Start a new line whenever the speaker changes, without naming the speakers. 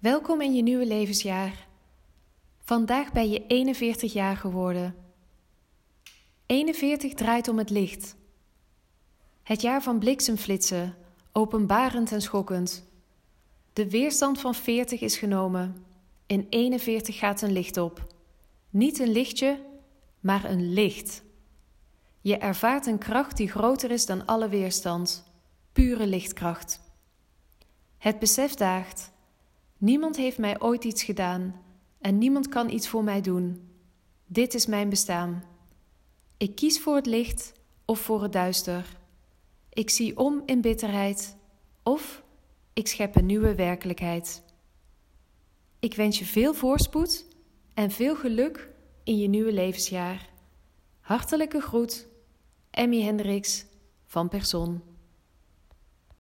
Welkom in je nieuwe levensjaar. Vandaag ben je 41 jaar geworden. 41 draait om het licht. Het jaar van bliksemflitsen, openbarend en schokkend. De weerstand van 40 is genomen. In 41 gaat een licht op. Niet een lichtje, maar een licht. Je ervaart een kracht die groter is dan alle weerstand. Pure lichtkracht. Het besef daagt. Niemand heeft mij ooit iets gedaan en niemand kan iets voor mij doen. Dit is mijn bestaan. Ik kies voor het licht of voor het duister. Ik zie om in bitterheid of ik schep een nieuwe werkelijkheid. Ik wens je veel voorspoed en veel geluk in je nieuwe levensjaar. Hartelijke groet, Emmy Hendricks van Person.